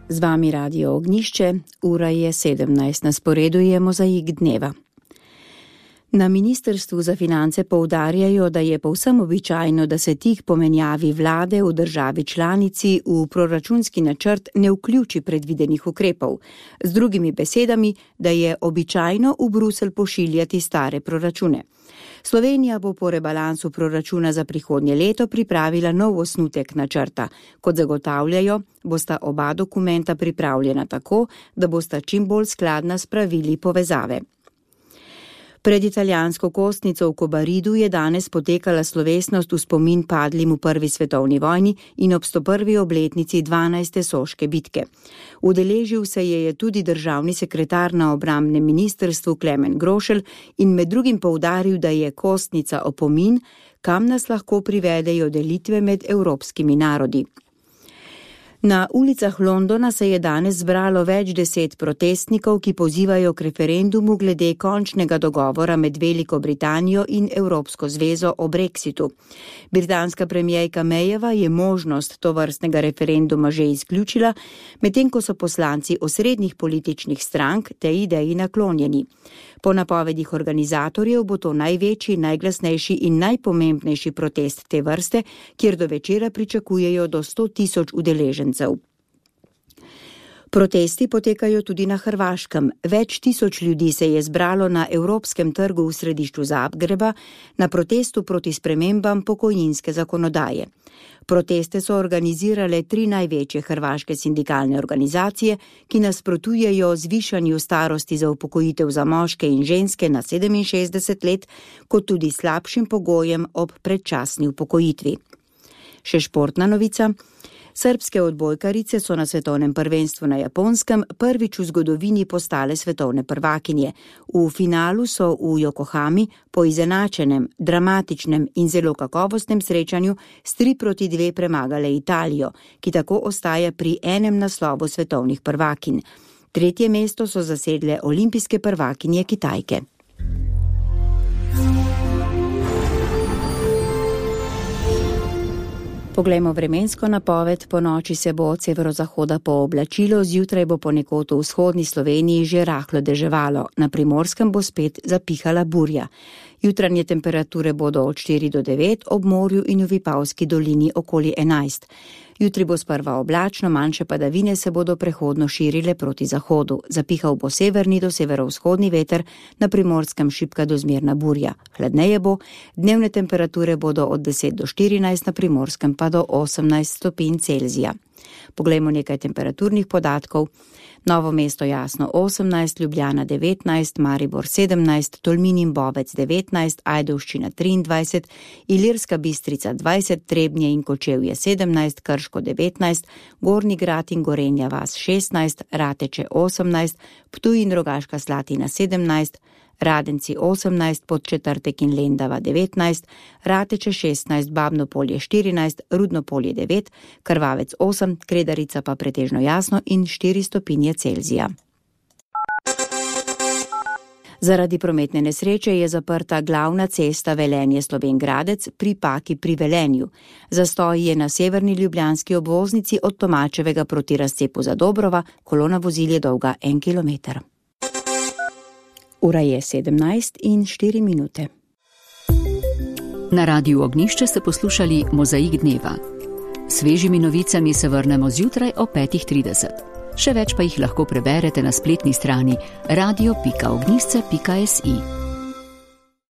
Z vami Radio Ognjišče, ura je 17, na sporedu je Mozaik dneva. Na Ministrstvu za finance poudarjajo, da je povsem običajno, da se tik po menjavi vlade v državi članici v proračunski načrt ne vključi predvidenih ukrepov. Z drugimi besedami, da je običajno v Bruselj pošiljati stare proračune. Slovenija bo po rebalansu proračuna za prihodnje leto pripravila nov osnutek načrta. Kot zagotavljajo, bosta oba dokumenta pripravljena tako, da bosta čim bolj skladna s pravili povezave. Pred italijansko kostnico v Kobaridu je danes potekala slovesnost v spomin padlim v Prvi svetovni vojni in ob 101. obletnici 12. soške bitke. Udeležil se je tudi državni sekretar na obrambnem ministrstvu Klemen Grošelj in med drugim poudaril, da je kostnica opomin, kam nas lahko privedejo delitve med evropskimi narodi. Na ulicah Londona se je danes zbralo več 10 protestnikov, ki pozivajo k referendumu glede končnega dogovora med Veliko Britanijo in Evropsko zvezo o Brexitu. Britanska premijerka Mayjeva je možnost tovrstnega referenduma že izključila, medtem ko so poslanci osrednjih političnih strank tej ideji naklonjeni. Po napovedih organizatorjev bo to največji, najglasnejši in najpomembnejši protest te vrste, kjer do večera pričakujejo do 100.000 udeležencev. Protesti potekajo tudi na Hrvaškem. Več tisoč ljudi se je zbralo na Evropskem trgu v središču Zagreba na protestu proti spremembam pokojninske zakonodaje. Proteste so organizirale 3 največje hrvaške sindikalne organizacije, ki nasprotujejo zvišanju starosti za upokojitev za moške in ženske na 67 let, kot tudi slabšim pogojem ob predčasni upokojitvi. Še športna novica. Srbske odbojkarice so na svetovnem prvenstvu na Japonskem prvič v zgodovini postale svetovne prvakinje. V finalu so v Yokohami po izenačenem, dramatičnem in zelo kakovostnem srečanju s 3-2 premagale Italijo, ki tako ostaja pri enem naslovu svetovnih prvakinj. 3. mesto so zasedle olimpijske prvakinje Kitajke. Poglejmo vremensko napoved. Po noči se bo od severozahoda pooblačilo, zjutraj bo ponekod v vzhodni Sloveniji že rahlo deževalo, na Primorskem bo spet zapihala burja. Jutranje temperature bodo od 4 do 9, ob morju in v Vipavski dolini okoli 11. Jutri bo sprva oblačno, manjše padavine se bodo prehodno širile proti zahodu. Zapihal bo severni do severovzhodni veter, na Primorskem šibka do zmerna burja. Hladneje bo, dnevne temperature bodo od 10 do 14, na Primorskem pa do 18 stopinj Celzija. Poglejmo nekaj temperaturnih podatkov. Novo mesto Jasno 18, Ljubljana 19, Maribor 17, Tolmin in Bovec 19, Ajdovščina 23, Ilirska Bistrica 20, Trebnje in Kočevje 17, Krško 19, Gornji Grad in Gorenja vas 16, Rateče 18, Ptuj in Rogaška Slatina 17, Radenci 18, Podčetrtek in Lendava 19, Rateče 16, Babno Polje 14, Rudno Polje 9, Krvavec 8, Kredarica pa pretežno jasno in 4 stopinje Celzija. Zaradi prometne nesreče je zaprta glavna cesta Velenje-Slovenj Gradec pri Paki pri Velenju. Zastoj je na severni ljubljanski obvoznici od Tomačevega proti razcepu za Dobrova, kolona vozil je dolga 1 kilometer. Ura je 17 in 4 minute. Na Radiu Ognjišče ste poslušali Mozaik dneva. Svežimi novicami se vrnemo zjutraj o 5:30. Še več pa jih lahko preberete na spletni strani radio.ognjišče.si.